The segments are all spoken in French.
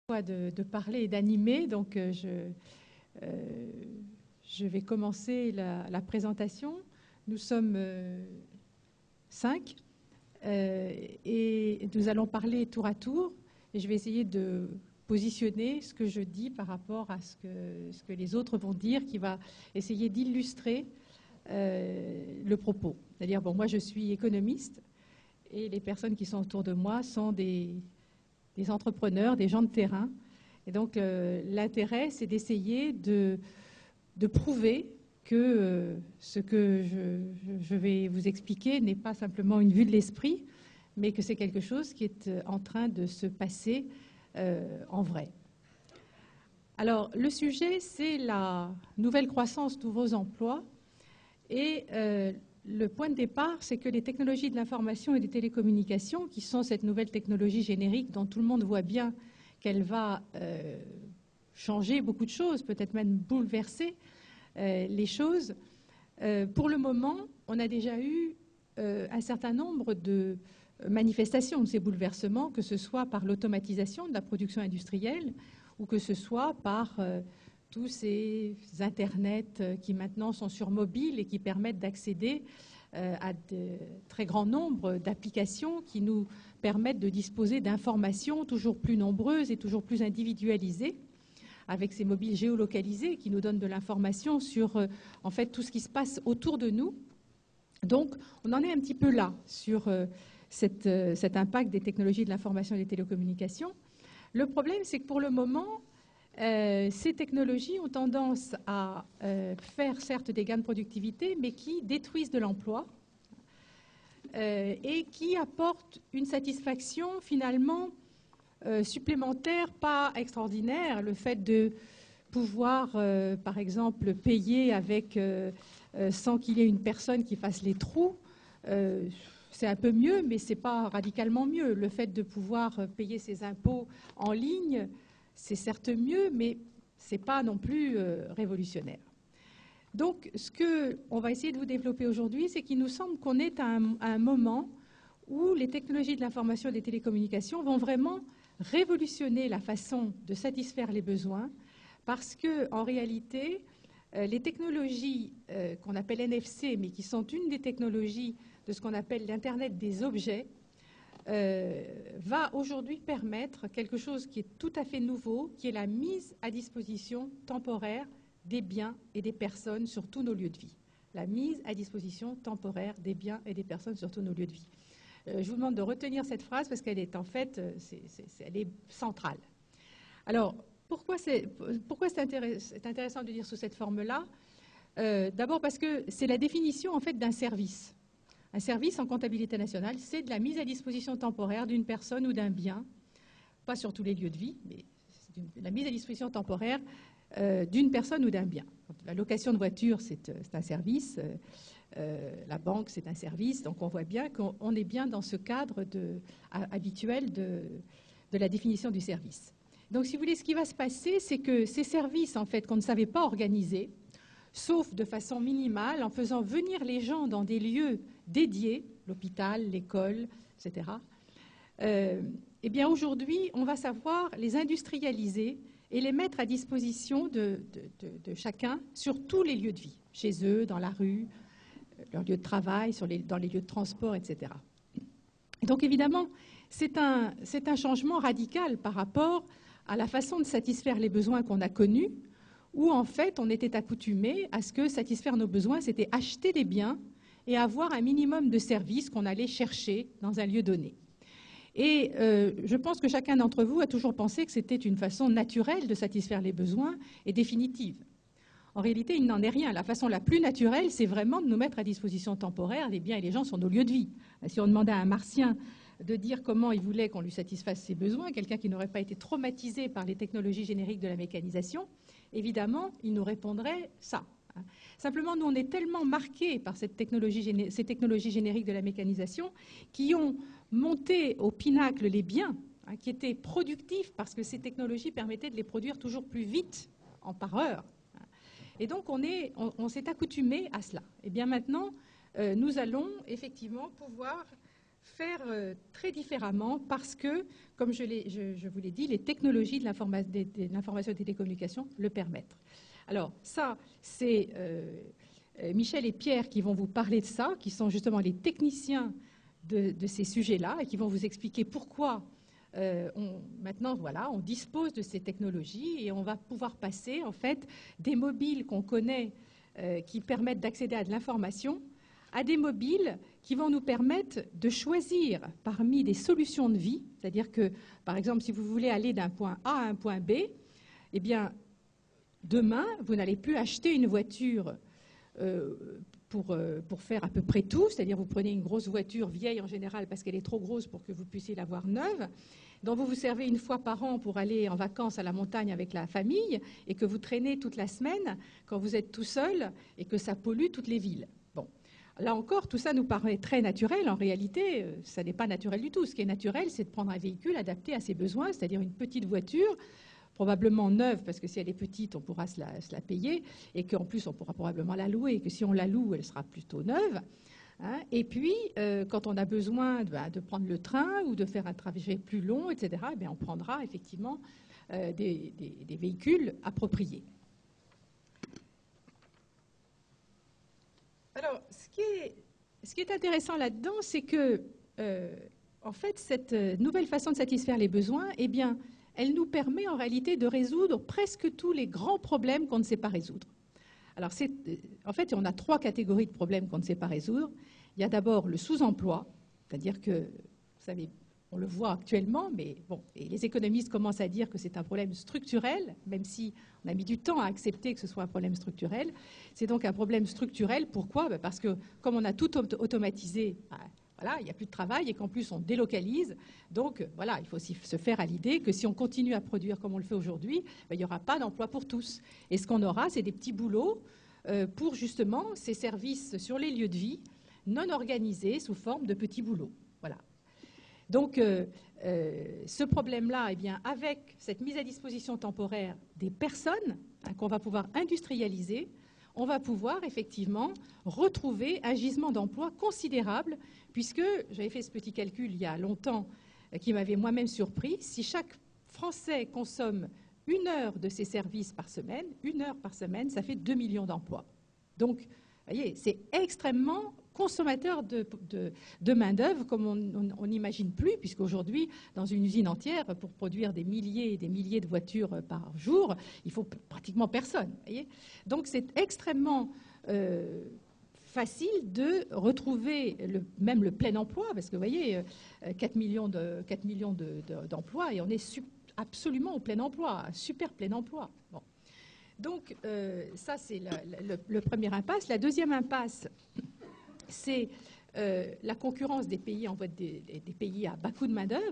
de parler et d'animer, donc je vais commencer la présentation. Nous sommes 5 et nous allons parler tour à tour et je vais essayer de positionner ce que je dis par rapport à ce que les autres vont dire, qui va essayer d'illustrer le propos. C'est-à-dire, bon, moi je suis économiste et les personnes qui sont autour de moi sont des entrepreneurs, des gens de terrain. Et donc l'intérêt, c'est d'essayer de prouver que ce que je vais vous expliquer n'est pas simplement une vue de l'esprit, mais que c'est quelque chose qui est en train de se passer en vrai. Alors, le sujet, c'est la nouvelle croissance, nouveaux emplois. Et le point de départ, c'est que les technologies de l'information et des télécommunications, qui sont cette nouvelle technologie générique dont tout le monde voit bien qu'elle va changer beaucoup de choses, peut-être même bouleverser les choses, pour le moment, on a déjà eu un certain nombre de manifestations de ces bouleversements, que ce soit par l'automatisation de la production industrielle ou que ce soit par tous ces Internet qui maintenant sont sur mobile et qui permettent d'accéder à de très grand nombre d'applications qui nous permettent de disposer d'informations toujours plus nombreuses et toujours plus individualisées, avec ces mobiles géolocalisés qui nous donnent de l'information sur en fait tout ce qui se passe autour de nous. Donc on en est un petit peu là sur cet impact des technologies de l'information et des télécommunications. Le problème, c'est que pour le moment, ces technologies ont tendance à faire certes des gains de productivité, mais qui détruisent de l'emploi et qui apportent une satisfaction finalement supplémentaire, pas extraordinaire. Le fait de pouvoir, par exemple, payer avec sans qu'il y ait une personne qui fasse les trous, c'est un peu mieux, mais ce n'est pas radicalement mieux. Le fait de pouvoir payer ses impôts en ligne, c'est certes mieux, mais ce n'est pas non plus révolutionnaire. Donc, ce qu'on va essayer de vous développer aujourd'hui, c'est qu'il nous semble qu'on est à un moment où les technologies de l'information et des télécommunications vont vraiment révolutionner la façon de satisfaire les besoins, parce qu'en réalité, les technologies qu'on appelle NFC, mais qui sont une des technologies de ce qu'on appelle l'Internet des objets, va aujourd'hui permettre quelque chose qui est tout à fait nouveau, qui est la mise à disposition temporaire des biens et des personnes sur tous nos lieux de vie. La mise à disposition temporaire des biens et des personnes sur tous nos lieux de vie. Je vous demande de retenir cette phrase parce qu'elle est en fait elle est centrale. Alors, pourquoi c'est intéressant de dire sous cette forme-là? D'abord parce que c'est la définition en fait d'un service. Un service en comptabilité nationale, c'est de la mise à disposition temporaire d'une personne ou d'un bien, pas sur tous les lieux de vie, mais c'est la mise à disposition temporaire d'une personne ou d'un bien. La location de voiture, c'est un service. La banque, c'est un service. Donc, on voit bien qu'on est bien dans ce cadre habituel de la définition du service. Donc, si vous voulez, ce qui va se passer, c'est que ces services, en fait, qu'on ne savait pas organiser, sauf de façon minimale, en faisant venir les gens dans des lieux dédiés, l'hôpital, l'école, etc., eh bien, aujourd'hui, on va savoir les industrialiser et les mettre à disposition de chacun sur tous les lieux de vie, chez eux, dans la rue, leur lieu de travail, dans les lieux de transport, etc. Et donc, évidemment, c'est un changement radical par rapport à la façon de satisfaire les besoins qu'on a connus, où, en fait, on était accoutumé à ce que satisfaire nos besoins, c'était acheter des biens et avoir un minimum de services qu'on allait chercher dans un lieu donné. Et je pense que chacun d'entre vous a toujours pensé que c'était une façon naturelle de satisfaire les besoins et définitive. En réalité, il n'en est rien. La façon la plus naturelle, c'est vraiment de nous mettre à disposition temporaire les biens et les gens sur nos lieux de vie. Si on demandait à un Martien de dire comment il voulait qu'on lui satisfasse ses besoins, quelqu'un qui n'aurait pas été traumatisé par les technologies génériques de la mécanisation, évidemment, il nous répondrait ça. Simplement, nous, on est tellement marqués par ces technologies génériques de la mécanisation qui ont monté au pinacle les biens, qui étaient productifs parce que ces technologies permettaient de les produire toujours plus vite, par heure. Et donc, on s'est accoutumé à cela. Et bien maintenant, nous allons effectivement pouvoir faire très différemment parce que, comme je vous l'ai dit, les technologies de l'information et des télécommunications le permettent. Alors ça, c'est Michel et Pierre qui vont vous parler de ça, qui sont justement les techniciens de ces sujets-là et qui vont vous expliquer pourquoi maintenant, voilà, on dispose de ces technologies et on va pouvoir passer en fait des mobiles qu'on connaît qui permettent d'accéder à de l'information à des mobiles qui vont nous permettre de choisir parmi des solutions de vie, c'est-à-dire que, par exemple, si vous voulez aller d'un point A à un point B, eh bien, demain, vous n'allez plus acheter une voiture pour faire à peu près tout, c'est-à-dire vous prenez une grosse voiture vieille en général parce qu'elle est trop grosse pour que vous puissiez l'avoir neuve, dont vous vous servez une fois par an pour aller en vacances à la montagne avec la famille et que vous traînez toute la semaine quand vous êtes tout seul et que ça pollue toutes les villes. Bon. Là encore, tout ça nous paraît très naturel. En réalité, ça n'est pas naturel du tout. Ce qui est naturel, c'est de prendre un véhicule adapté à ses besoins, c'est-à-dire une petite voiture, probablement neuve, parce que si elle est petite, on pourra se la payer, et qu'en plus, on pourra probablement la louer, et que si on la loue, elle sera plutôt neuve. Hein. Et puis, quand on a besoin de prendre le train ou de faire un trajet plus long, etc., eh bien, on prendra effectivement des véhicules appropriés. Alors, ce qui est intéressant là-dedans, c'est que, en fait, cette nouvelle façon de satisfaire les besoins, eh bien, elle nous permet en réalité de résoudre presque tous les grands problèmes qu'on ne sait pas résoudre. Alors, en fait, on a 3 catégories de problèmes qu'on ne sait pas résoudre. Il y a d'abord le sous-emploi, c'est-à-dire que, vous savez, on le voit actuellement, mais bon, et les économistes commencent à dire que c'est un problème structurel, même si on a mis du temps à accepter que ce soit un problème structurel. C'est donc un problème structurel. Pourquoi ? Parce que comme on a tout automatisé, voilà, il n'y a plus de travail et qu'en plus on délocalise. Donc voilà, il faut aussi se faire à l'idée que si on continue à produire comme on le fait aujourd'hui, il n'y aura pas d'emploi pour tous. Et ce qu'on aura, c'est des petits boulots pour justement ces services sur les lieux de vie non organisés sous forme de petits boulots. Voilà. Donc, ce problème-là, eh bien, avec cette mise à disposition temporaire des personnes qu'on va pouvoir industrialiser, on va pouvoir effectivement retrouver un gisement d'emploi considérable, puisque j'avais fait ce petit calcul il y a longtemps qui m'avait moi-même surpris. Si chaque Français consomme 1 heure de ces services par semaine, 1 heure par semaine, ça fait 2 millions d'emplois. Donc, vous voyez, c'est extrêmement consommateur de main-d'œuvre comme on n'imagine plus, puisqu'aujourd'hui, dans une usine entière, pour produire des milliers et des milliers de voitures par jour, il faut pratiquement personne. Voyez. Donc c'est extrêmement facile de retrouver même le plein emploi, parce que vous voyez, 4 millions d'emplois, et on est absolument au plein emploi, un super plein emploi. Bon. Donc ça, c'est le premier impasse. La deuxième impasse, c'est la concurrence des pays en voie des pays à bas coût de main-d'œuvre.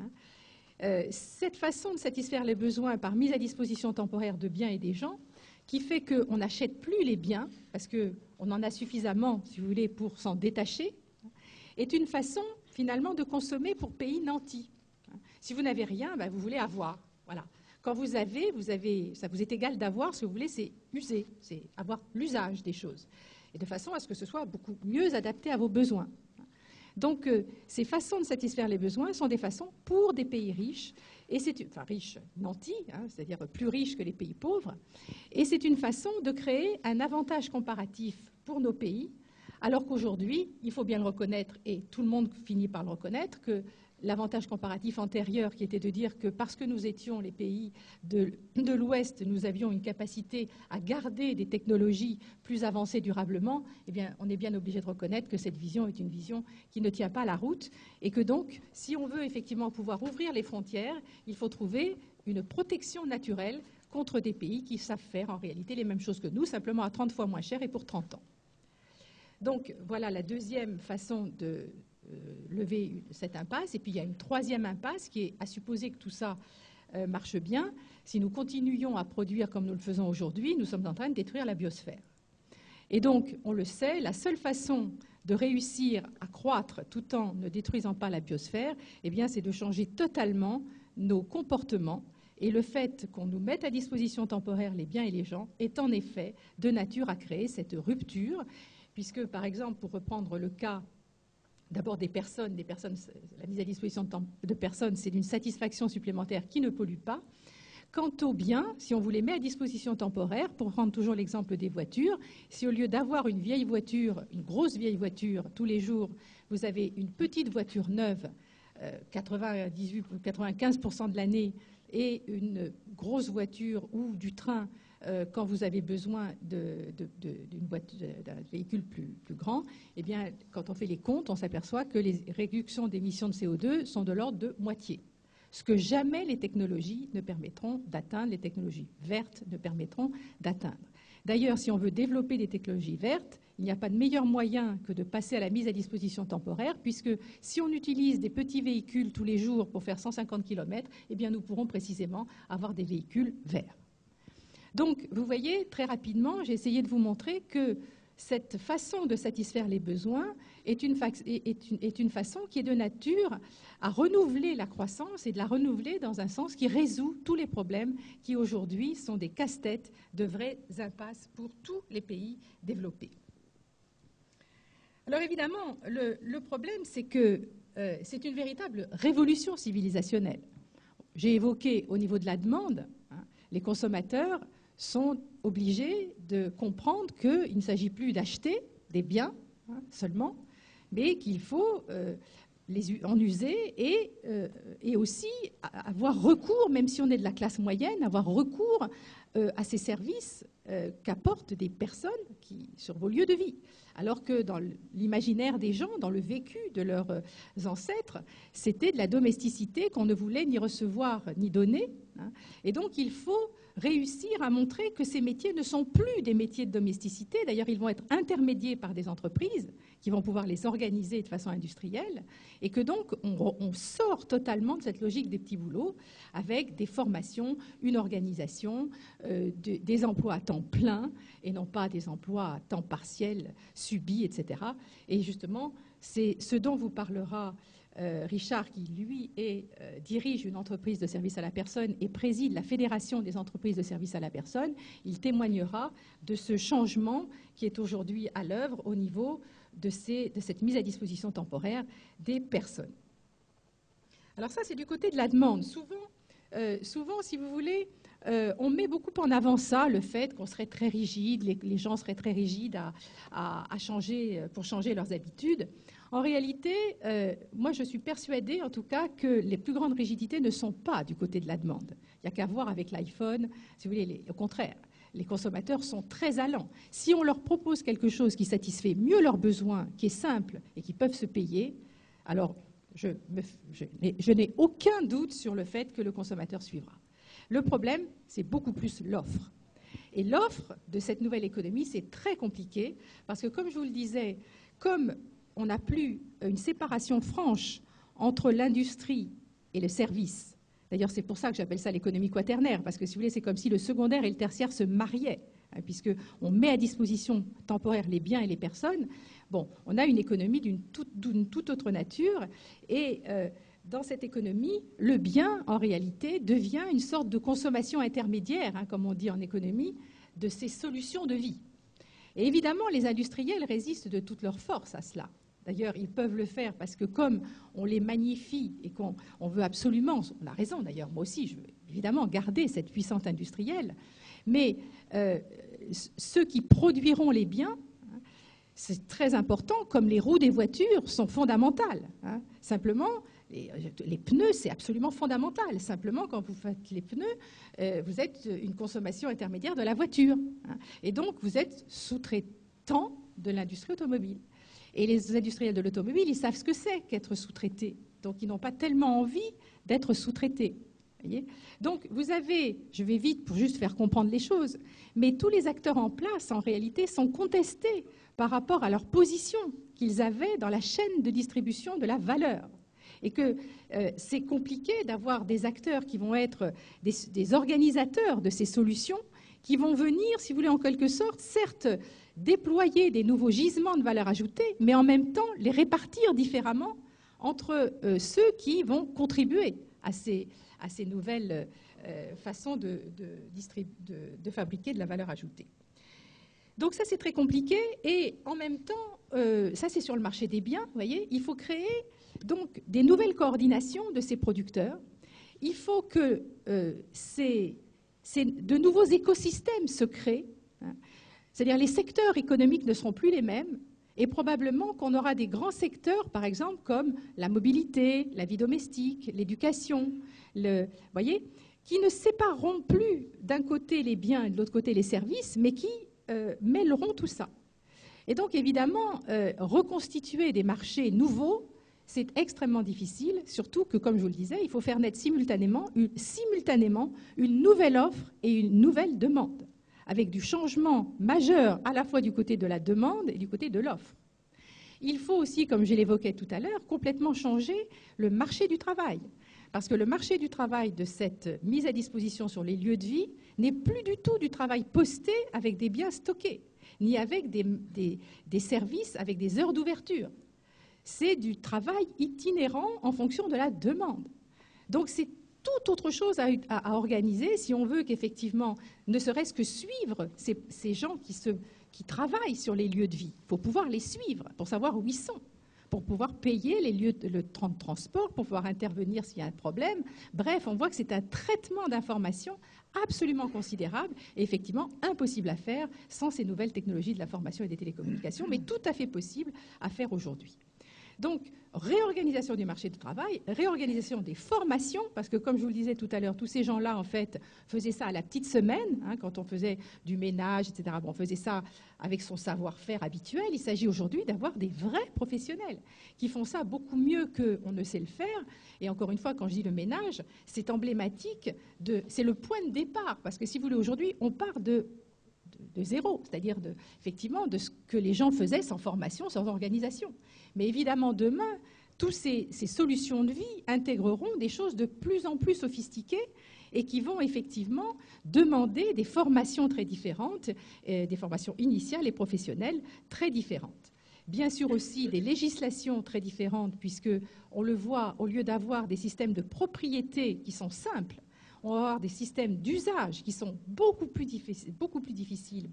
Hein. Cette façon de satisfaire les besoins par mise à disposition temporaire de biens et des gens, qui fait qu'on n'achète plus les biens, parce qu'on en a suffisamment, si vous voulez, pour s'en détacher, est une façon, finalement, de consommer pour pays nantis. Si vous n'avez rien, ben, vous voulez avoir. Voilà. Quand vous avez, ça vous est égal d'avoir, ce que vous voulez, c'est user, c'est avoir l'usage des choses. Et de façon à ce que ce soit beaucoup mieux adapté à vos besoins. Donc, ces façons de satisfaire les besoins sont des façons pour des pays riches, enfin riches nantis, hein, c'est-à-dire plus riches que les pays pauvres, et c'est une façon de créer un avantage comparatif pour nos pays, alors qu'aujourd'hui, il faut bien le reconnaître, et tout le monde finit par le reconnaître, que l'avantage comparatif antérieur, qui était de dire que parce que nous étions les pays de l'Ouest, nous avions une capacité à garder des technologies plus avancées durablement, eh bien, on est bien obligé de reconnaître que cette vision est une vision qui ne tient pas la route et que donc, si on veut effectivement pouvoir ouvrir les frontières, il faut trouver une protection naturelle contre des pays qui savent faire en réalité les mêmes choses que nous, simplement à 30 fois moins cher et pour 30 ans. Donc, voilà la deuxième façon de lever cette impasse. Et puis il y a une troisième impasse qui est à supposer que tout ça marche bien. Si nous continuions à produire comme nous le faisons aujourd'hui, nous sommes en train de détruire la biosphère. Et donc, on le sait, la seule façon de réussir à croître tout en ne détruisant pas la biosphère, eh bien, c'est de changer totalement nos comportements. Et le fait qu'on nous mette à disposition temporaire les biens et les gens est en effet de nature à créer cette rupture, puisque, par exemple, pour reprendre le cas d'abord des personnes, la mise à disposition de personnes, c'est d'une satisfaction supplémentaire qui ne pollue pas. Quant aux biens, si on vous les met à disposition temporaire, pour prendre toujours l'exemple des voitures, si au lieu d'avoir une vieille voiture, une grosse vieille voiture tous les jours, vous avez une petite voiture neuve, 98 ou 95% de l'année, et une grosse voiture ou du train quand vous avez besoin d'un véhicule plus grand, eh bien, quand on fait les comptes, on s'aperçoit que les réductions d'émissions de CO2 sont de l'ordre de moitié. Ce que jamais les technologies ne permettront d'atteindre, les technologies vertes ne permettront d'atteindre. D'ailleurs, si on veut développer des technologies vertes, il n'y a pas de meilleur moyen que de passer à la mise à disposition temporaire, puisque si on utilise des petits véhicules tous les jours pour faire 150 km, eh bien, nous pourrons précisément avoir des véhicules verts. Donc, vous voyez, très rapidement, j'ai essayé de vous montrer que cette façon de satisfaire les besoins est une façon qui est de nature à renouveler la croissance et de la renouveler dans un sens qui résout tous les problèmes qui aujourd'hui sont des casse-têtes, de vraies impasses pour tous les pays développés. Alors évidemment, le problème, c'est que c'est une véritable révolution civilisationnelle. J'ai évoqué au niveau de la demande, les consommateurs sont obligés de comprendre qu'il ne s'agit plus d'acheter des biens seulement, mais qu'il faut en user et aussi avoir recours, même si on est de la classe moyenne, avoir recours à ces services qu'apportent des personnes sur vos lieux de vie. Alors que dans l'imaginaire des gens, dans le vécu de leurs ancêtres, c'était de la domesticité qu'on ne voulait ni recevoir ni donner. Et donc il faut réussir à montrer que ces métiers ne sont plus des métiers de domesticité. D'ailleurs, ils vont être intermédiés par des entreprises qui vont pouvoir les organiser de façon industrielle et que donc on sort totalement de cette logique des petits boulots avec des formations, une organisation, des emplois à temps plein et non pas des emplois à temps partiel, subis, etc. Et justement, c'est ce dont vous parlera Richard, qui lui dirige une entreprise de service à la personne et préside la Fédération des entreprises de service à la personne. Il témoignera de ce changement qui est aujourd'hui à l'œuvre au niveau de cette mise à disposition temporaire des personnes. Alors ça, c'est du côté de la demande. Souvent, si vous voulez, on met beaucoup en avant ça, le fait qu'on serait très rigide, les gens seraient très rigides pour changer leurs habitudes. En réalité, moi je suis persuadée en tout cas que les plus grandes rigidités ne sont pas du côté de la demande. Il n'y a qu'à voir avec l'iPhone, si vous voulez, au contraire. Les consommateurs sont très allants. Si on leur propose quelque chose qui satisfait mieux leurs besoins, qui est simple et qui peuvent se payer, alors je n'ai aucun doute sur le fait que le consommateur suivra. Le problème, c'est beaucoup plus l'offre. Et l'offre de cette nouvelle économie, c'est très compliqué parce que, comme je vous le disais, comme on n'a plus une séparation franche entre l'industrie et le service. D'ailleurs, c'est pour ça que j'appelle ça l'économie quaternaire, parce que si vous voulez, c'est comme si le secondaire et le tertiaire se mariaient, puisqu'on met à disposition temporaire les biens et les personnes. Bon, on a une économie d'une toute autre nature, et dans cette économie, le bien, en réalité, devient une sorte de consommation intermédiaire, comme on dit en économie, de ces solutions de vie. Et évidemment, les industriels résistent de toute leur force à cela. D'ailleurs, ils peuvent le faire parce que comme on les magnifie et qu'on veut absolument, on a raison d'ailleurs, moi aussi, je veux évidemment garder cette puissance industrielle, mais ceux qui produiront les biens, c'est très important, comme les roues des voitures sont fondamentales. Simplement, les pneus, c'est absolument fondamental. Simplement, quand vous faites les pneus, vous êtes une consommation intermédiaire de la voiture. Et donc, vous êtes sous-traitant de l'industrie automobile. Et les industriels de l'automobile, ils savent ce que c'est qu'être sous-traité. Donc, ils n'ont pas tellement envie d'être sous-traités. Donc, vous avez, je vais vite pour juste faire comprendre les choses, mais tous les acteurs en place, en réalité, sont contestés par rapport à leur position qu'ils avaient dans la chaîne de distribution de la valeur. Et que c'est compliqué d'avoir des acteurs qui vont être des organisateurs de ces solutions, qui vont venir, si vous voulez, en quelque sorte, certes, déployer des nouveaux gisements de valeur ajoutée, mais en même temps les répartir différemment entre ceux qui vont contribuer à ces nouvelles façons de fabriquer de la valeur ajoutée. Donc ça, c'est très compliqué. Et en même temps, ça, c'est sur le marché des biens, vous voyez, il faut créer donc des nouvelles coordinations de ces producteurs. Il faut que de nouveaux écosystèmes se créent. Hein. C'est-à-dire les secteurs économiques ne seront plus les mêmes. Et probablement qu'on aura des grands secteurs, par exemple, comme la mobilité, la vie domestique, l'éducation, voyez, qui ne sépareront plus d'un côté les biens et de l'autre côté les services, mais qui mêleront tout ça. Et donc, évidemment, reconstituer des marchés nouveaux, c'est extrêmement difficile, surtout que, comme je vous le disais, il faut faire naître simultanément une nouvelle offre et une nouvelle demande, avec du changement majeur à la fois du côté de la demande et du côté de l'offre. Il faut aussi, comme je l'évoquais tout à l'heure, complètement changer le marché du travail. Parce que le marché du travail de cette mise à disposition sur les lieux de vie n'est plus du tout du travail posté avec des biens stockés, ni avec des services avec des heures d'ouverture. C'est du travail itinérant en fonction de la demande. Donc c'est toute autre chose à organiser si on veut qu'effectivement, ne serait-ce que suivre ces gens qui travaillent sur les lieux de vie. Il faut pouvoir les suivre pour savoir où ils sont, pour pouvoir payer le temps de transport, pour pouvoir intervenir s'il y a un problème. Bref, on voit que c'est un traitement d'information absolument considérable et effectivement impossible à faire sans ces nouvelles technologies de l'information et des télécommunications, mais tout à fait possible à faire aujourd'hui. Donc, réorganisation du marché du travail, réorganisation des formations, parce que comme je vous le disais tout à l'heure, tous ces gens-là, en fait, faisaient ça à la petite semaine, hein, quand on faisait du ménage, etc. Bon, on faisait ça avec son savoir-faire habituel. Il s'agit aujourd'hui d'avoir des vrais professionnels qui font ça beaucoup mieux qu'on ne sait le faire. Et encore une fois, quand je dis le ménage, c'est emblématique, c'est le point de départ, parce que si vous voulez, aujourd'hui, on part de zéro, c'est-à-dire effectivement de ce que les gens faisaient sans formation, sans organisation. Mais évidemment, demain, toutes ces solutions de vie intégreront des choses de plus en plus sophistiquées et qui vont effectivement demander des formations très différentes, des formations initiales et professionnelles très différentes. Bien sûr aussi des législations très différentes, puisque on le voit, au lieu d'avoir des systèmes de propriété qui sont simples, on va avoir des systèmes d'usage qui sont beaucoup plus difficiles, beaucoup plus difficiles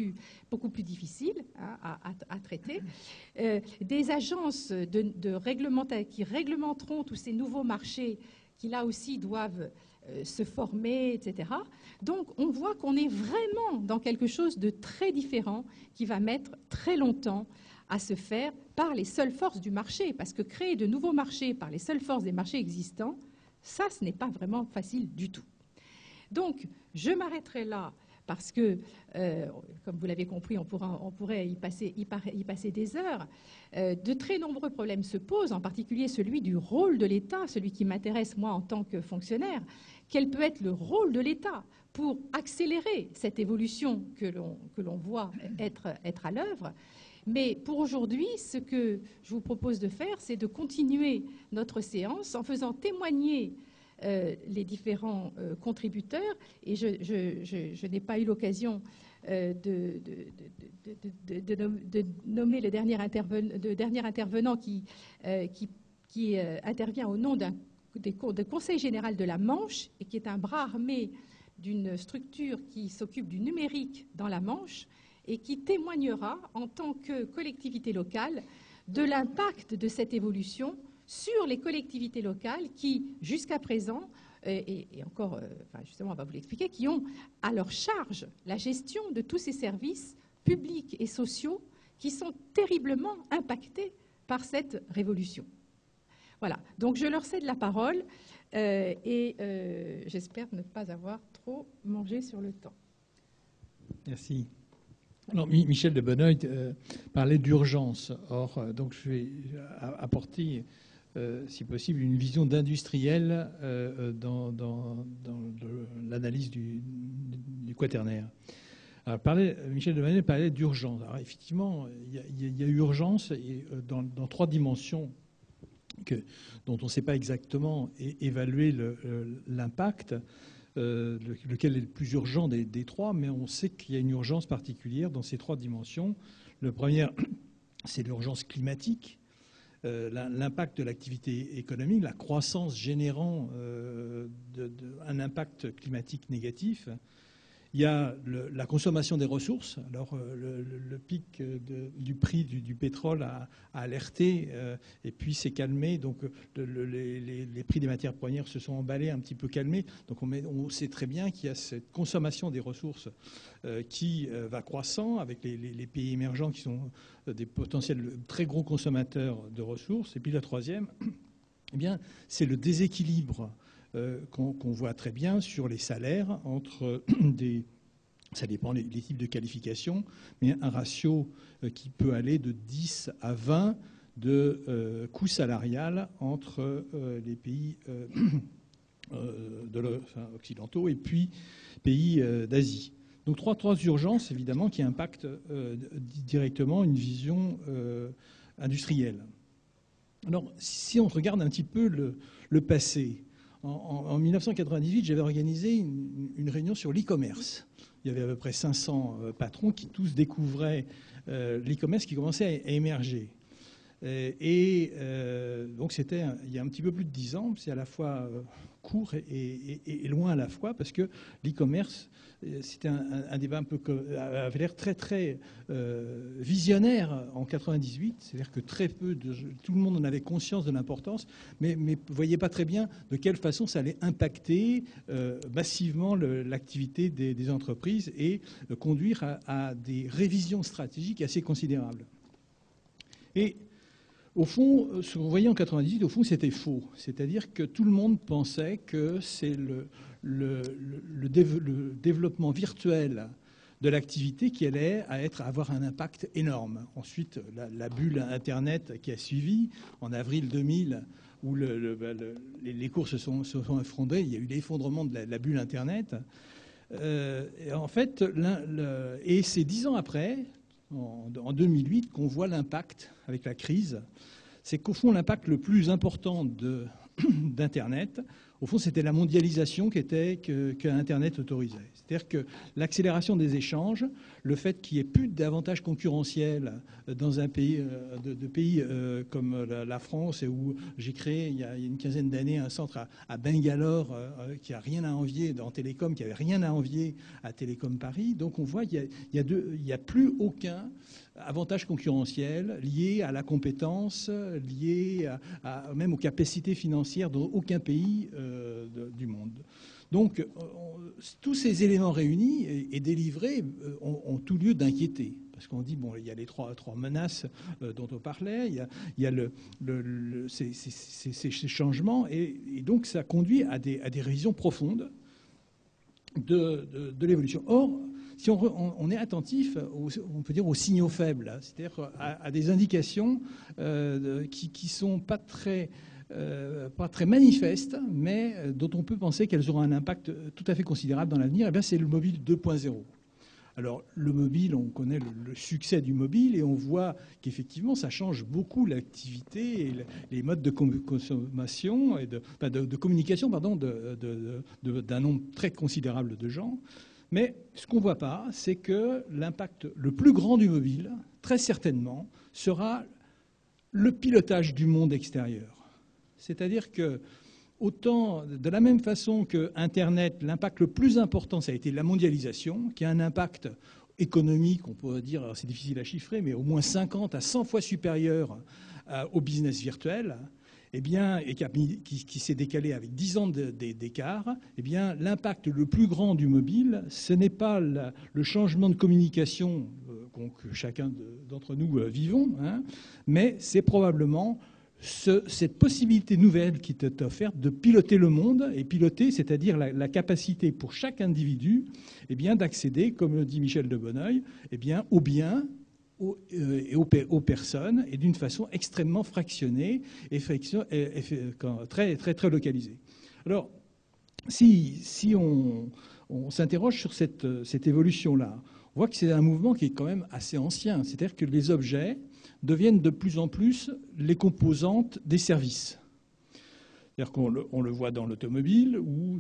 hein, à traiter. Des agences qui réglementeront tous ces nouveaux marchés qui, là aussi, doivent se former, etc. Donc, on voit qu'on est vraiment dans quelque chose de très différent qui va mettre très longtemps à se faire par les seules forces du marché, parce que créer de nouveaux marchés par les seules forces des marchés existants, ça, ce n'est pas vraiment facile du tout. Donc, je m'arrêterai là parce que, comme vous l'avez compris, on pourrait y passer des heures. De très nombreux problèmes se posent, en particulier celui du rôle de l'État, celui qui m'intéresse, moi, en tant que fonctionnaire. Quel peut être le rôle de l'État pour accélérer cette évolution que l'on voit être à l'œuvre? Mais pour aujourd'hui, ce que je vous propose de faire, c'est de continuer notre séance en faisant témoigner les différents contributeurs. Et je n'ai pas eu l'occasion de nommer le dernier intervenant qui intervient au nom du Conseil général de la Manche et qui est un bras armé d'une structure qui s'occupe du numérique dans la Manche et qui témoignera en tant que collectivité locale de l'impact de cette évolution sur les collectivités locales qui, jusqu'à présent, et encore, justement, on va vous l'expliquer, qui ont à leur charge la gestion de tous ces services publics et sociaux qui sont terriblement impactés par cette révolution. Voilà, donc je leur cède la parole et j'espère ne pas avoir trop mangé sur le temps. Merci. Alors, Michel de Bonneuil parlait d'urgence. Or, donc, je vais apporter, si possible, une vision d'industriel dans l'analyse du quaternaire. Alors, Michel de Bonneuil parlait d'urgence. Alors, effectivement, il y a urgence dans trois dimensions dont on ne sait pas exactement évaluer l'impact. Lequel est le plus urgent des trois, mais on sait qu'il y a une urgence particulière dans ces trois dimensions. Le premier, c'est l'urgence climatique, l'impact de l'activité économique, la croissance générant un impact climatique négatif. Il y a la consommation des ressources. Alors, le pic du prix du pétrole a alerté et puis s'est calmé. Donc, les prix des matières premières se sont emballés, un petit peu calmés. Donc, on sait très bien qu'il y a cette consommation des ressources qui va croissant avec les pays émergents qui sont des potentiels très gros consommateurs de ressources. Et puis, la troisième, eh bien, c'est le déséquilibre qu'on voit très bien sur les salaires entre ça dépend des types de qualifications, mais un ratio qui peut aller de 10 à 20 de coût salarial entre les pays occidentaux et puis pays d'Asie. Donc trois urgences, évidemment, qui impactent directement une vision industrielle. Alors, si on regarde un petit peu le passé, en 1998, j'avais organisé une réunion sur l'e-commerce. Il y avait à peu près 500 patrons qui tous découvraient l'e-commerce qui commençait à émerger. Donc c'était il y a un petit peu plus de 10 ans, c'est à la fois court et loin à la fois, parce que l'e-commerce, c'était un débat un peu avait l'air très visionnaire en 98, c'est-à-dire que tout le monde en avait conscience de l'importance, mais ne voyait pas très bien de quelle façon ça allait impacter massivement l'activité des entreprises et conduire à des révisions stratégiques assez considérables. Et au fond, ce qu'on voyait en 98, au fond, c'était faux. C'est-à-dire que tout le monde pensait que c'est le développement virtuel de l'activité qui allait avoir un impact énorme. Ensuite, la bulle Internet qui a suivi, en avril 2000, où les cours se sont effondrés, il y a eu l'effondrement de la bulle Internet. Et en fait, et c'est 10 ans après, en 2008, qu'on voit l'impact avec la crise. C'est qu'au fond, l'impact le plus important d'Internet, au fond, c'était la mondialisation que Internet autorisait. C'est-à-dire que l'accélération des échanges, le fait qu'il n'y ait plus d'avantages concurrentiels dans un pays, de pays comme la France, et où j'ai créé il y a une quinzaine d'années un centre à Bangalore qui n'a rien à envier en télécom, qui n'avait rien à envier à Télécom Paris. Donc on voit qu'il n'y a plus aucun avantage concurrentiel lié à la compétence, lié même aux capacités financières dans aucun pays du monde. Donc, tous ces éléments réunis et délivrés ont tout lieu d'inquiéter. Parce qu'on dit, bon, il y a les trois menaces dont on parlait, il y a ces changements, et donc ça conduit à des révisions profondes de l'évolution. Or, si on est attentif, on peut dire aux signaux faibles, c'est-à-dire à des indications qui sont pas très manifestes, mais dont on peut penser qu'elles auront un impact tout à fait considérable dans l'avenir, et bien c'est le mobile 2.0. Alors, le mobile, on connaît le succès du mobile et on voit qu'effectivement, ça change beaucoup l'activité et les modes de consommation et de communication d'un nombre très considérable de gens. Mais ce qu'on ne voit pas, c'est que l'impact le plus grand du mobile, très certainement, sera le pilotage du monde extérieur. C'est-à-dire que, autant de la même façon que Internet, l'impact le plus important, ça a été la mondialisation, qui a un impact économique, on pourrait dire, alors c'est difficile à chiffrer, mais au moins 50 à 100 fois supérieur au business virtuel, eh bien, et qui s'est décalé avec 10 ans d'écart, eh bien, l'impact le plus grand du mobile, ce n'est pas le changement de communication que chacun d'entre nous vivons, mais c'est probablement cette possibilité nouvelle qui t'est offerte de piloter le monde, et piloter, c'est-à-dire la capacité pour chaque individu eh bien, d'accéder, comme le dit Michel de Bonneuil, eh bien, aux biens et aux personnes, et d'une façon extrêmement fractionnée et très localisée. Alors, si on s'interroge sur cette évolution-là, on voit que c'est un mouvement qui est quand même assez ancien. C'est-à-dire que les objets deviennent de plus en plus les composantes des services. C'est-à-dire qu'on le voit dans l'automobile, où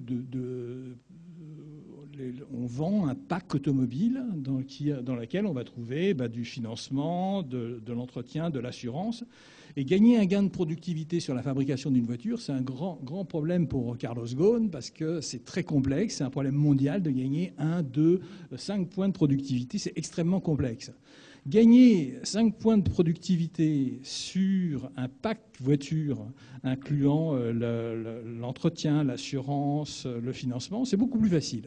on vend un pack automobile dans lequel on va trouver du financement, de l'entretien, de l'assurance. Et gagner un gain de productivité sur la fabrication d'une voiture, c'est un grand problème pour Carlos Ghosn parce que c'est très complexe. C'est un problème mondial de gagner 1, 2, 5 points de productivité. C'est extrêmement complexe. Gagner 5 points de productivité sur un pack voiture incluant l'entretien, l'assurance, le financement, c'est beaucoup plus facile.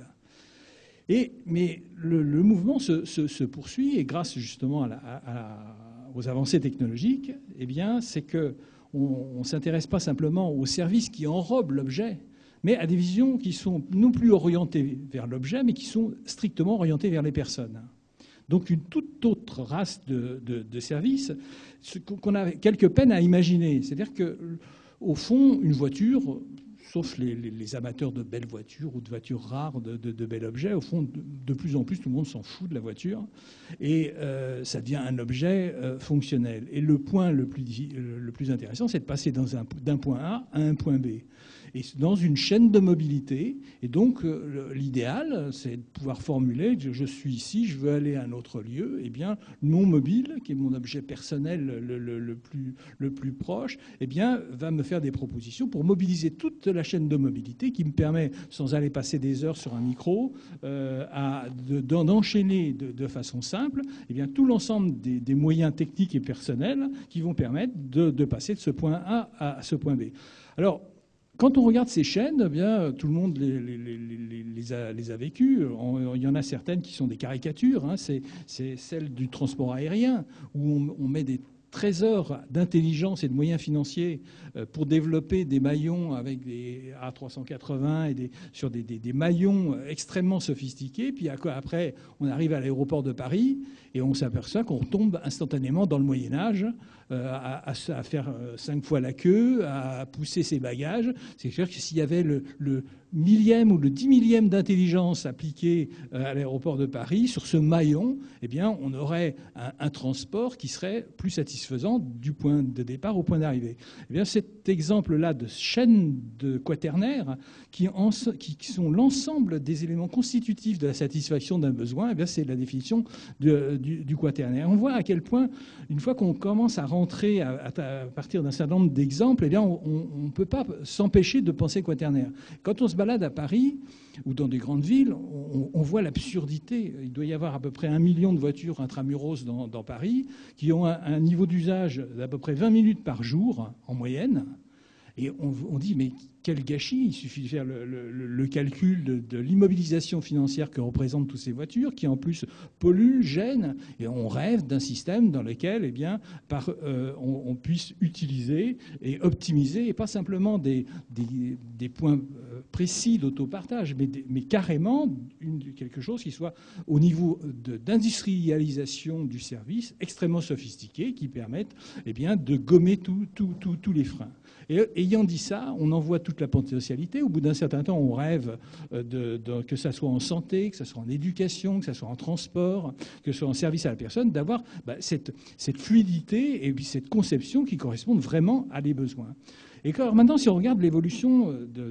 Mais le mouvement se poursuit et grâce justement aux avancées technologiques, eh bien, c'est qu'on ne s'intéresse pas simplement aux services qui enrobent l'objet, mais à des visions qui sont non plus orientées vers l'objet, mais qui sont strictement orientées vers les personnes. Donc une toute autre race de services qu'on a quelques peines à imaginer. C'est-à-dire qu'au fond, une voiture, sauf les amateurs de belles voitures ou de voitures rares, de bel objet, au fond, de plus en plus, tout le monde s'en fout de la voiture. Et ça devient un objet fonctionnel. Et le point le plus intéressant, c'est de passer d'un point A à un point B. Et dans une chaîne de mobilité. Et donc, l'idéal, c'est de pouvoir formuler, je suis ici, je veux aller à un autre lieu. Eh bien, mon mobile, qui est mon objet personnel le plus proche, eh bien, va me faire des propositions pour mobiliser toute la chaîne de mobilité qui me permet, sans aller passer des heures sur un micro, d'enchaîner de façon simple eh bien, tout l'ensemble des moyens techniques et personnels qui vont permettre de passer de ce point A à ce point B. Alors, quand on regarde ces chaînes, eh bien, tout le monde les a vécues. Il y en a certaines qui sont des caricatures. Hein. C'est celle du transport aérien, où on met des trésors d'intelligence et de moyens financiers pour développer des maillons avec des A380 et sur des maillons extrêmement sophistiqués. Puis après, on arrive à l'aéroport de Paris et on s'aperçoit qu'on tombe instantanément dans le Moyen-Âge, à faire 5 fois la queue, à pousser ses bagages. C'est clair que s'il y avait le millième ou le 10 millième d'intelligence appliquée à l'aéroport de Paris sur ce maillon, eh bien, on aurait un transport qui serait plus satisfaisant du point de départ au point d'arrivée. Eh bien, cet exemple-là de chaîne de quaternaire qui sont l'ensemble des éléments constitutifs de la satisfaction d'un besoin, eh bien, c'est la définition du quaternaire. On voit à quel point, une fois qu'on commence à rentrer à partir d'un certain nombre d'exemples, eh bien, on ne peut pas s'empêcher de penser quaternaire. Quand on se balade à Paris ou dans des grandes villes, on voit l'absurdité. Il doit y avoir à peu près 1 million de voitures intramuros dans Paris qui ont un niveau d'usage d'à peu près 20 minutes par jour en moyenne. Et on dit, mais quel gâchis! Il suffit de faire le calcul de l'immobilisation financière que représentent toutes ces voitures, qui en plus polluent, gênent. Et on rêve d'un système dans lequel eh bien, on puisse utiliser et optimiser, et pas simplement des points précis d'autopartage, mais carrément quelque chose qui soit au niveau d'industrialisation du service extrêmement sophistiqué, qui permette eh bien, de gommer tous les freins. Et ayant dit ça, on en voit toute la potentialité. Au bout d'un certain temps, on rêve que ça soit en santé, que ça soit en éducation, que ça soit en transport, que ce soit en service à la personne, d'avoir cette fluidité et puis cette conception qui correspondent vraiment à des besoins. Et alors maintenant, si on regarde l'évolution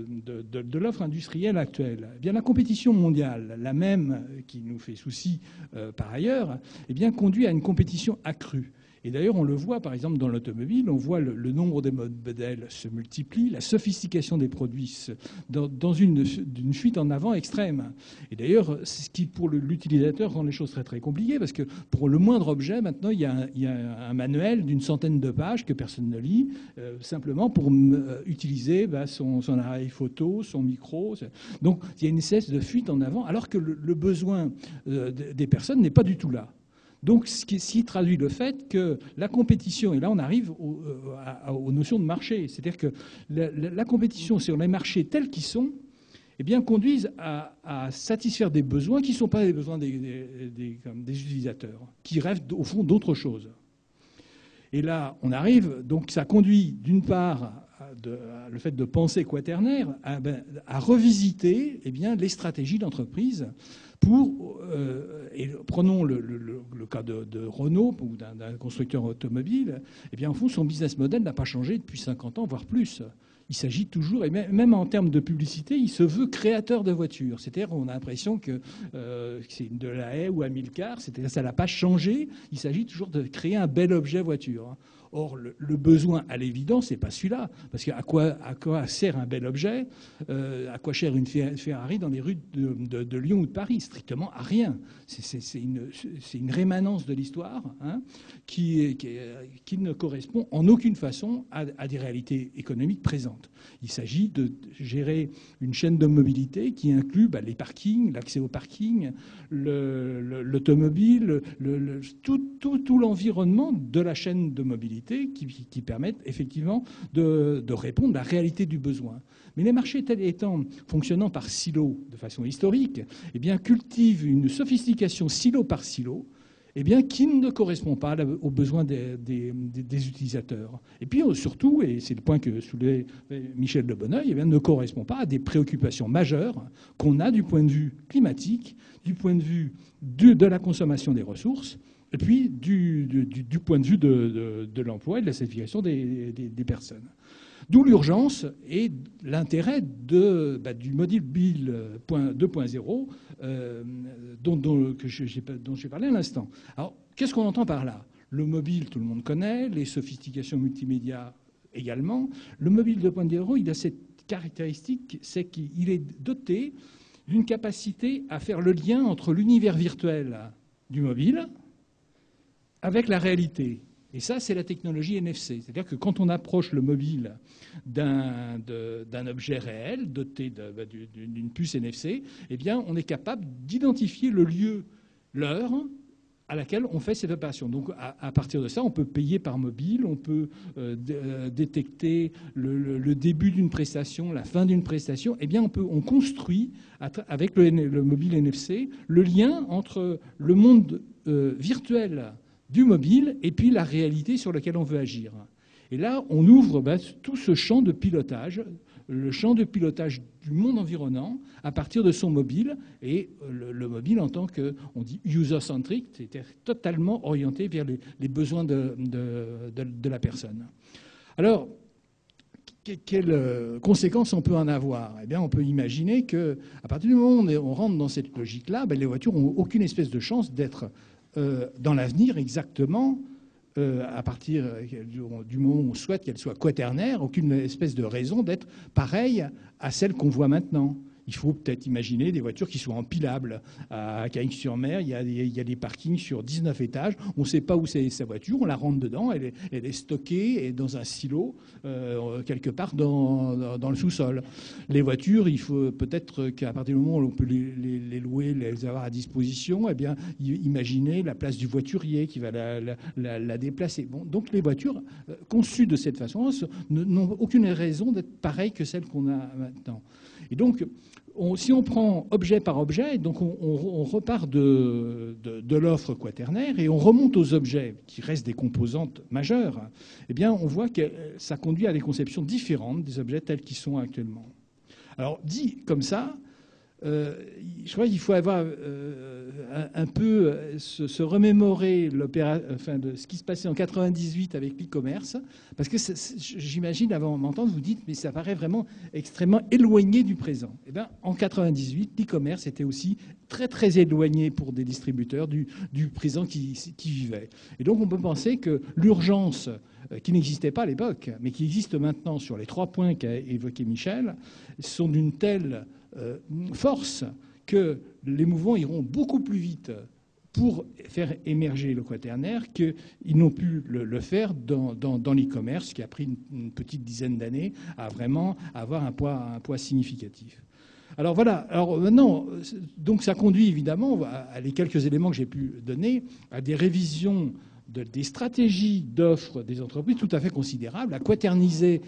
de l'offre industrielle actuelle, eh bien, la compétition mondiale, la même qui nous fait souci par ailleurs, eh bien, conduit à une compétition accrue. Et d'ailleurs, on le voit, par exemple, dans l'automobile, on voit le nombre des modèles se multiplie, la sophistication des produits dans une fuite en avant extrême. Et d'ailleurs, c'est ce qui, pour l'utilisateur, rend les choses très, très compliquées, parce que pour le moindre objet, maintenant, il y a un manuel d'une centaine de pages que personne ne lit, simplement pour utiliser son appareil photo, son micro. Donc, il y a une espèce de fuite en avant, alors que le besoin des personnes n'est pas du tout là. Donc, ce qui traduit le fait que la compétition, et là on arrive aux notions de marché, c'est-à-dire que la compétition sur les marchés tels qu'ils sont, eh bien, conduisent à satisfaire des besoins qui ne sont pas les besoins des utilisateurs, qui rêvent au fond d'autre chose. Et là, on arrive, donc ça conduit d'une part le fait de penser quaternaire à revisiter eh bien, les stratégies d'entreprise et prenons le cas de Renault ou d'un constructeur automobile, eh bien, en fond, son business model n'a pas changé depuis 50 ans, voire plus. Il s'agit toujours, et même en termes de publicité, il se veut créateur de voitures. C'est-à-dire, on a l'impression que c'est de la haie ou Amilcar, c'est-à-dire ça n'a pas changé. Il s'agit toujours de créer un bel objet voiture. Or, le besoin, à l'évidence, c'est pas celui-là. Parce qu'à quoi sert un bel objet? À quoi sert une Ferrari dans les rues de Lyon ou de Paris? Strictement à rien. C'est une rémanence de l'histoire, hein, qui ne correspond en aucune façon à des réalités économiques présentes. Il s'agit de gérer une chaîne de mobilité qui inclut les parkings, l'accès aux parkings, l'automobile, tout l'environnement de la chaîne de mobilité qui permettent effectivement de répondre à la réalité du besoin. Mais les marchés fonctionnant par silos de façon historique, eh bien, cultivent une sophistication silo par silo, eh bien, qui ne correspond pas aux besoins des utilisateurs. Et puis surtout, et c'est le point que soulevait Michel de Bonneuil, eh bien, ne correspond pas à des préoccupations majeures qu'on a du point de vue climatique, du point de vue de la consommation des ressources, et puis du point de vue de l'emploi et de la satisfaction des personnes. D'où l'urgence et l'intérêt du mobile 2.0 dont j'ai parlé à l'instant. Alors, qu'est-ce qu'on entend par là? Le mobile, tout le monde connaît, les sophistications multimédia également. Le mobile 2.0, il a cette caractéristique, c'est qu'il est doté d'une capacité à faire le lien entre l'univers virtuel du mobile avec la réalité. Et ça, c'est la technologie NFC. C'est-à-dire que quand on approche le mobile d'un objet réel doté d'une puce NFC, eh bien, on est capable d'identifier le lieu, l'heure à laquelle on fait cette opération. Donc, à partir de ça, on peut payer par mobile, on peut détecter le début d'une prestation, la fin d'une prestation. Eh bien, on construit, avec le mobile NFC, le lien entre le monde virtuel du mobile et puis la réalité sur laquelle on veut agir. Et là, on ouvre tout ce champ de pilotage, le champ de pilotage du monde environnant à partir de son mobile, et le mobile en tant que, on dit user-centric, c'est-à-dire totalement orienté vers les besoins de la personne. Alors, quelles conséquences on peut en avoir? Eh bien, on peut imaginer qu'à partir du moment où on rentre dans cette logique-là, les voitures n'ont aucune espèce de chance d'être dans l'avenir exactement, à partir du moment où on souhaite qu'elle soit quaternaire, aucune espèce de raison d'être pareille à celle qu'on voit maintenant. Il faut peut-être imaginer des voitures qui soient empilables. À Cagnes-sur-Mer, il y a des parkings sur 19 étages. On ne sait pas où c'est sa voiture. On la rentre dedans. Elle est stockée dans un silo quelque part dans le sous-sol. Les voitures, il faut peut-être qu'à partir du moment où on peut les louer, les avoir à disposition, eh bien, imaginer la place du voiturier qui va la déplacer. Bon, donc les voitures conçues de cette façon n'ont aucune raison d'être pareilles que celles qu'on a maintenant. Et donc, si on prend objet par objet, donc on repart de l'offre quaternaire et on remonte aux objets qui restent des composantes majeures, eh bien, on voit que ça conduit à des conceptions différentes des objets tels qu'ils sont actuellement. Alors, dit comme ça, je crois qu'il faut avoir un peu se remémorer ce qui se passait en 98 avec l'e-commerce, parce que j'imagine, avant de m'entendre, vous dites, mais ça paraît vraiment extrêmement éloigné du présent. Eh bien, en 98, l'e-commerce était aussi très très éloigné pour des distributeurs du présent qui vivaient. Et donc, on peut penser que l'urgence qui n'existait pas à l'époque, mais qui existe maintenant sur les 3 points qu'a évoqué Michel, sont d'une telle force que les mouvements iront beaucoup plus vite pour faire émerger le quaternaire qu'ils n'ont pu le faire dans l'e-commerce, qui a pris une petite dizaine d'années à vraiment avoir un poids significatif. Alors voilà, alors maintenant, donc ça conduit évidemment, à les quelques éléments que j'ai pu donner, à des révisions des stratégies d'offres des entreprises tout à fait considérables, à quaterniser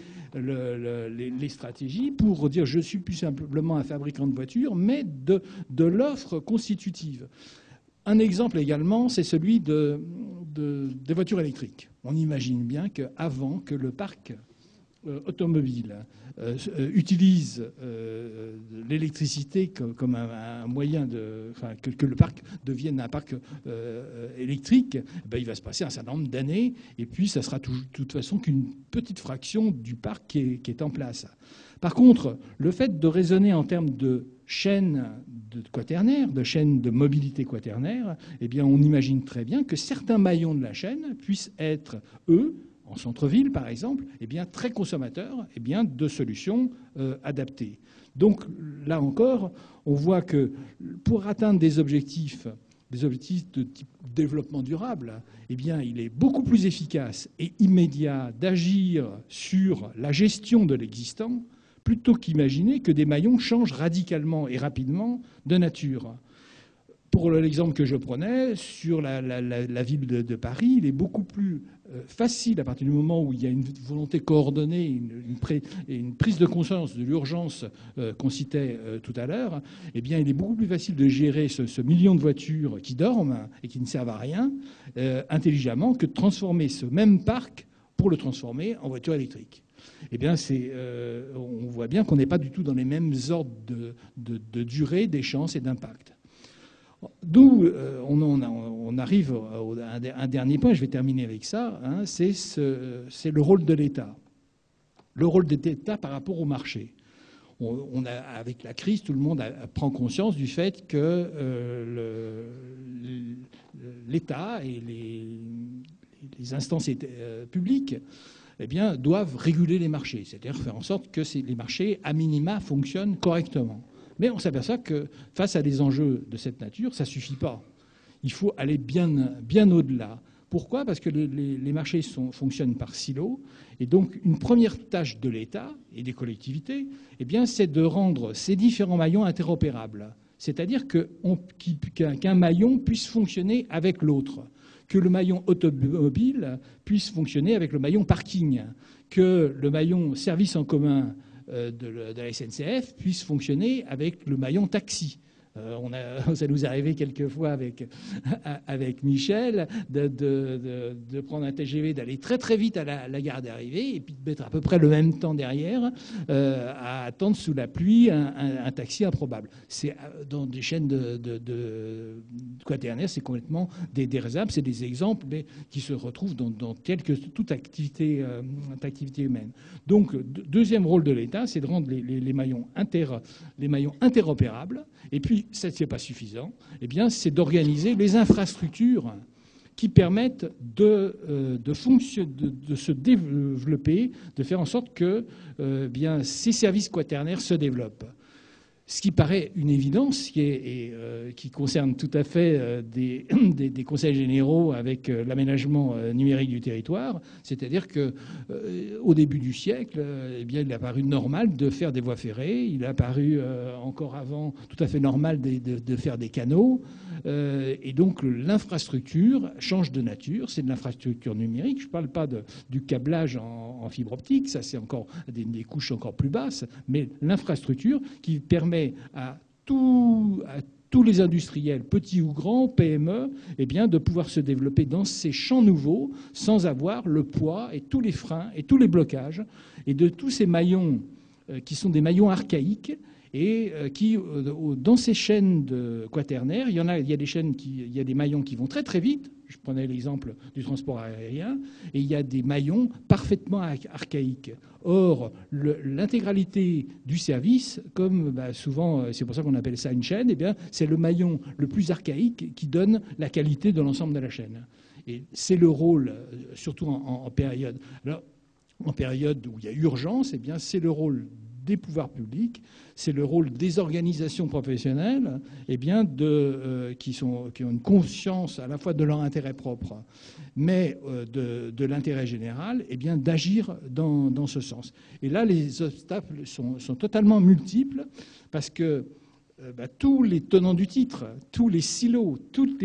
les stratégies pour dire je ne suis plus simplement un fabricant de voitures, mais de l'offre constitutive. Un exemple également, c'est celui des voitures électriques. On imagine bien qu'avant que le parc automobile utilise l'électricité comme un moyen que le parc devienne un parc électrique, il va se passer un certain nombre d'années et puis ça sera de toute façon qu'une petite fraction du parc qui est en place. Par contre, le fait de raisonner en termes de chaîne quaternaire, de chaîne de mobilité quaternaire, eh bien, on imagine très bien que certains maillons de la chaîne puissent être, eux, en centre-ville par exemple, eh bien, très consommateurs de solutions adaptées. Donc là encore, on voit que pour atteindre des objectifs de type développement durable, eh bien, il est beaucoup plus efficace et immédiat d'agir sur la gestion de l'existant plutôt qu'imaginer que des maillons changent radicalement et rapidement de nature. Pour l'exemple que je prenais, sur la ville de Paris, il est beaucoup plus facile, à partir du moment où il y a une volonté coordonnée, une prise de conscience de l'urgence qu'on citait tout à l'heure, eh bien, il est beaucoup plus facile de gérer ce million de voitures qui dorment et qui ne servent à rien intelligemment que de transformer ce même parc pour le transformer en voiture électrique. Eh bien, on voit bien qu'on n'est pas du tout dans les mêmes ordres de durée, d'échéance et d'impact. D'où on arrive à un dernier point, je vais terminer avec ça, hein, c'est le rôle de l'État. Le rôle de l'État par rapport au marché. Avec la crise, tout le monde prend conscience du fait que l'État et les instances publiques eh bien, doivent réguler les marchés, c'est-à-dire faire en sorte que les marchés, à minima, fonctionnent correctement. Mais on s'aperçoit que face à des enjeux de cette nature, ça ne suffit pas. Il faut aller bien au-delà. Pourquoi ? Parce que les marchés fonctionnent par silos. Et donc, une première tâche de l'État et des collectivités, eh bien, c'est de rendre ces différents maillons interopérables. C'est-à-dire qu'un maillon puisse fonctionner avec l'autre. Que le maillon automobile puisse fonctionner avec le maillon parking. Que le maillon service en commun de la SNCF puisse fonctionner avec le maillon taxi. Ça nous est arrivé quelquefois avec Michel de prendre un TGV, d'aller très très vite à la gare d'arrivée et puis de mettre à peu près le même temps derrière à attendre sous la pluie un taxi improbable. C'est dans des chaînes de quaternaires, c'est complètement déraisonnable. C'est des exemples mais qui se retrouvent dans toute activité humaine. Donc, deuxième rôle de l'État, c'est de rendre les maillons interopérables. Et puis, ça, ce n'est pas suffisant, eh bien, c'est d'organiser les infrastructures qui permettent de se développer, de faire en sorte que bien, ces services quaternaires se développent. Ce qui paraît une évidence, qui concerne tout à fait des conseils généraux avec l'aménagement numérique du territoire, c'est-à-dire qu'au début du siècle, eh bien, il a paru normal de faire des voies ferrées, il a paru encore avant tout à fait normal de faire des canaux, et donc l'infrastructure change de nature, c'est de l'infrastructure numérique, je ne parle pas du câblage en fibre optique, ça c'est encore des couches encore plus basses, mais l'infrastructure qui permet à tous les industriels, petits ou grands, PME, eh bien, de pouvoir se développer dans ces champs nouveaux sans avoir le poids et tous les freins et tous les blocages et de tous ces maillons qui sont des maillons archaïques et qui, dans ces chaînes quaternaires, il y a des maillons qui vont très très vite. Je prenais l'exemple du transport aérien, et il y a des maillons parfaitement archaïques. Or, l'intégralité du service, comme souvent, c'est pour ça qu'on appelle ça une chaîne, eh bien, c'est le maillon le plus archaïque qui donne la qualité de l'ensemble de la chaîne. Et c'est le rôle, surtout en période. Alors, en période où il y a urgence, eh bien, c'est le rôle des pouvoirs publics, c'est le rôle des organisations professionnelles eh bien qui ont une conscience à la fois de leur intérêt propre, mais de l'intérêt général, eh bien d'agir dans ce sens. Et là, les obstacles sont totalement multiples parce que tous les tenants du titre, tous les silos, toutes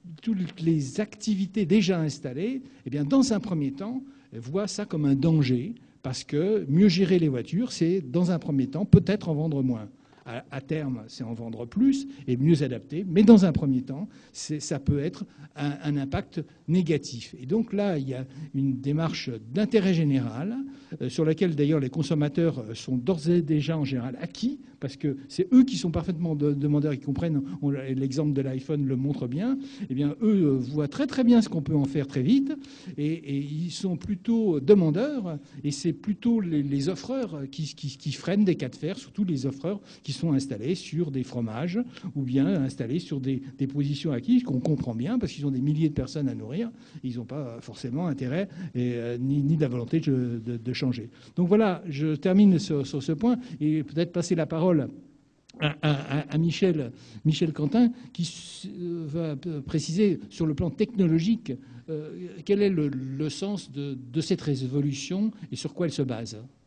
les activités déjà installées, eh bien, dans un premier temps, voient ça comme un danger. Parce que mieux gérer les voitures, c'est, dans un premier temps, peut-être en vendre moins. À terme, c'est en vendre plus et mieux adapté. Mais dans un premier temps, ça peut être un impact négatif. Et donc là, il y a une démarche d'intérêt général sur laquelle, d'ailleurs, les consommateurs sont d'ores et déjà, en général, acquis, parce que c'est eux qui sont parfaitement demandeurs et qui comprennent. L'exemple de l'iPhone le montre bien. Eh bien, eux voient très, très bien ce qu'on peut en faire très vite. Et ils sont plutôt demandeurs. Et c'est plutôt les offreurs qui freinent des cas de fer, surtout les offreurs qui sont installés sur des fromages ou bien installés sur des positions acquises qu'on comprend bien parce qu'ils ont des milliers de personnes à nourrir. Ils n'ont pas forcément intérêt ni de la volonté de changer. Donc voilà, je termine sur ce point et peut-être passer la parole à Michel Quentin, qui va préciser sur le plan technologique quel est le sens de cette résolution et sur quoi elle se base.